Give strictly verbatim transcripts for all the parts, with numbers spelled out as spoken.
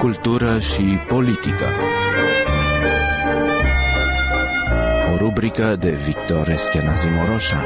cultură și politică. O rubrică de Victor Eschenazi Moroșan.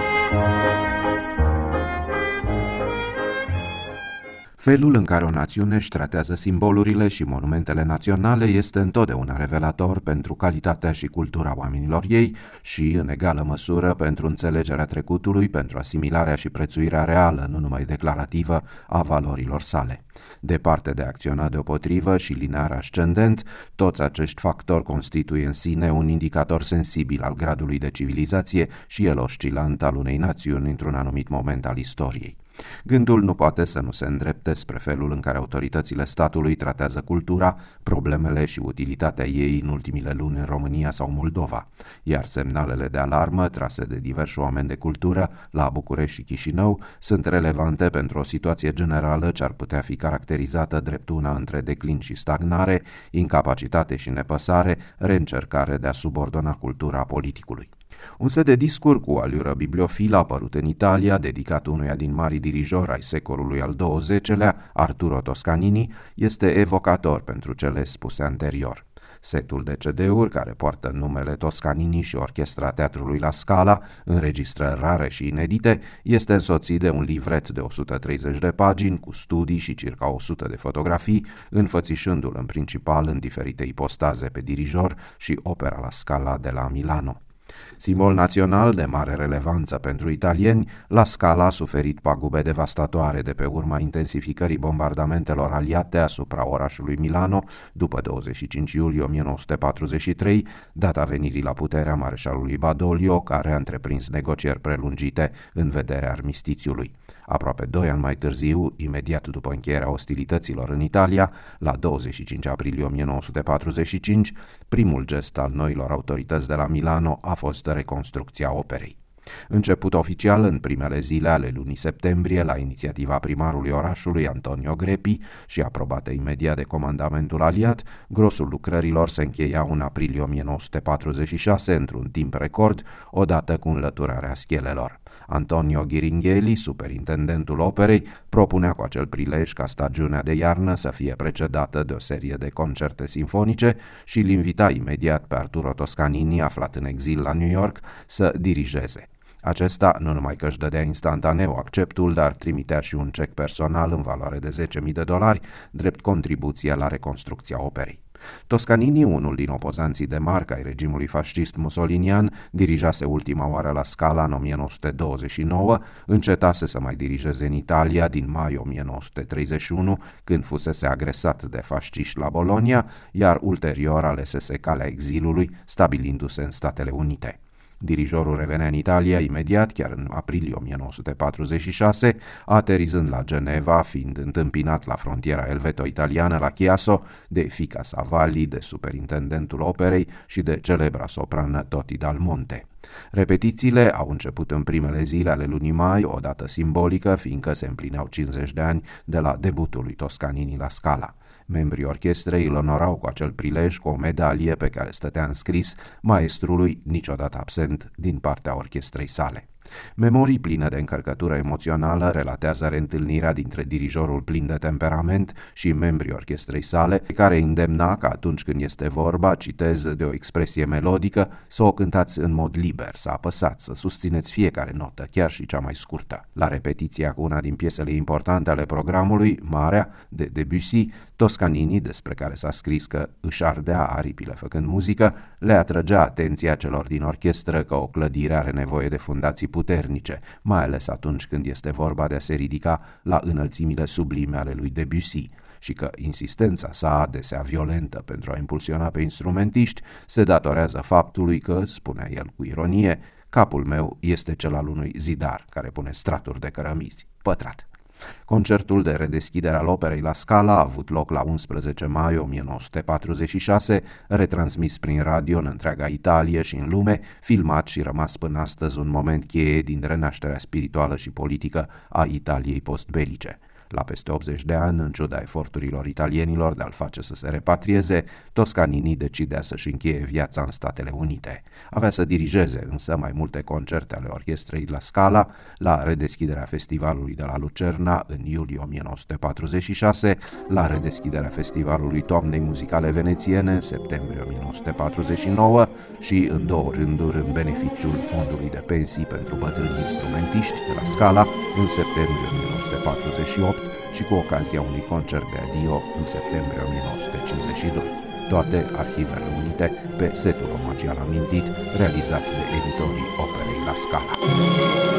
Felul în care o națiune își tratează simbolurile și monumentele naționale este întotdeauna revelator pentru calitatea și cultura oamenilor ei și, în egală măsură, pentru înțelegerea trecutului, pentru asimilarea și prețuirea reală, nu numai declarativă, a valorilor sale. Departe de a acționa deopotrivă și linear ascendent, toți acești factori constituie în sine un indicator sensibil al gradului de civilizație și el oscilant al unei națiuni într-un anumit moment al istoriei. Gândul nu poate să nu se îndrepte spre felul în care autoritățile statului tratează cultura, problemele și utilitatea ei în ultimile luni în România sau Moldova, iar semnalele de alarmă trase de diversi oameni de cultură la București și Chișinău sunt relevante pentru o situație generală ce ar putea fi caracterizată drept una între declin și stagnare, incapacitate și nepăsare, reîncercare de a subordona cultura politicului. Un set de discuri cu aliură bibliofilă apărut în Italia, dedicat unuia din marii dirijori ai secolului al douăzeci-lea, Arturo Toscanini, este evocator pentru cele spuse anterior. Setul de C D-uri, care poartă numele Toscanini și Orchestra Teatrului La Scala, înregistrări rare și inedite, este însoțit de un livret de o sută treizeci de pagini, cu studii și circa o sută de fotografii, înfățișându-l în principal în diferite ipostaze pe dirijor și opera La Scala de la Milano. Simbol național de mare relevanță pentru italieni, La Scala a suferit pagube devastatoare de pe urma intensificării bombardamentelor aliate asupra orașului Milano după douăzeci și cinci iulie o mie nouă sute patruzeci și trei, data venirii la puterea mareșalului Badoglio, care a întreprins negocieri prelungite în vederea armistițiului. Aproape doi ani mai târziu, imediat după încheierea ostilităților în Italia, la douăzeci și cinci aprilie o mie nouă sute patruzeci și cinci, primul gest al noilor autorități de la Milano a fost reconstrucția operei. Început oficial în primele zile ale lunii septembrie la inițiativa primarului orașului Antonio Greppi și aprobată imediat de comandamentul aliat, grosul lucrărilor se încheia în aprilie o mie nouă sute patruzeci și șase într-un timp record, odată cu înlăturarea schelelor. Antonio Ghiringheli, superintendentul operei, propunea cu acel prilej ca stagiunea de iarnă să fie precedată de o serie de concerte sinfonice și îl invita imediat pe Arturo Toscanini, aflat în exil la New York, să dirigeze. Acesta nu numai că își dădea instantaneu acceptul, dar trimitea și un cec personal în valoare de zece mii de dolari, drept contribuție la reconstrucția operei. Toscanini, unul din opozanții de marcă ai regimului fascist musolinian, dirijase ultima oară La Scala în o mie nouă sute douăzeci și nouă, încetase să mai dirigeze în Italia din mai o mie nouă sute treizeci și unu, când fusese agresat de fasciști la Bologna, iar ulterior alesese calea exilului, stabilindu-se în Statele Unite. Dirijorul revenea în Italia imediat, chiar în aprilie o mie nouă sute patruzeci și șase, aterizând la Geneva, fiind întâmpinat la frontiera elveto-italiană la Chiasso de Fica Savalli, de superintendentul operei și de celebra soprană Toti Dal Monte. Repetițiile au început în primele zile ale lunii mai, o dată simbolică, fiindcă se împlineau cincizeci de ani de la debutul lui Toscanini La Scala. Membrii orchestrei îl onorau cu acel prilej cu o medalie pe care stătea înscris maestrului niciodată absent din partea orchestrei sale. Memorii pline de încărcătură emoțională relatează reîntâlnirea dintre dirijorul plin de temperament și membrii orchestrei sale, care îndemna că atunci când este vorba, citez, de o expresie melodică, să o cântați în mod liber, să apăsați, să susțineți fiecare notă, chiar și cea mai scurtă. La repetiția cu una din piesele importante ale programului, Marea, de Debussy, Toscanini, despre care s-a scris că își ardea aripile făcând muzică, le atrăgea atenția celor din orchestră că o clădire are nevoie de fundații puternice, mai ales atunci când este vorba de a se ridica la înălțimile sublime ale lui Debussy, și că insistența sa, adesea violentă pentru a impulsiona pe instrumentiști, se datorează faptului că, spunea el cu ironie, capul meu este cel al unui zidar care pune straturi de cărămizi, pătrat. Concertul de redeschidere al operei La Scala a avut loc la unsprezece mai o mie nouă sute patruzeci și șase, retransmis prin radio în întreaga Italie și în lume, filmat și rămas până astăzi un moment cheie din renașterea spirituală și politică a Italiei postbelice. La peste optzeci de ani, în ciuda eforturilor italienilor de a-l face să se repatrieze, Toscanini decidea să-și încheie viața în Statele Unite. Avea să dirigeze însă mai multe concerte ale orchestrei La Scala la redeschiderea festivalului de la Lucerna în iulie o mie nouă sute patruzeci și șase, la redeschiderea festivalului Toamnei Muzicale Venețiene în septembrie o mie nouă sute patruzeci și nouă și în două rânduri în beneficiul Fondului de Pensii pentru Bătrâni Instrumentiști de la Scala în septembrie o mie nouă sute patruzeci și opt și cu ocazia unui concert de adio în septembrie o mie nouă sute cincizeci și doi. Toate arhivele unite pe setul omagial amintit realizat de editorii Operei La Scala.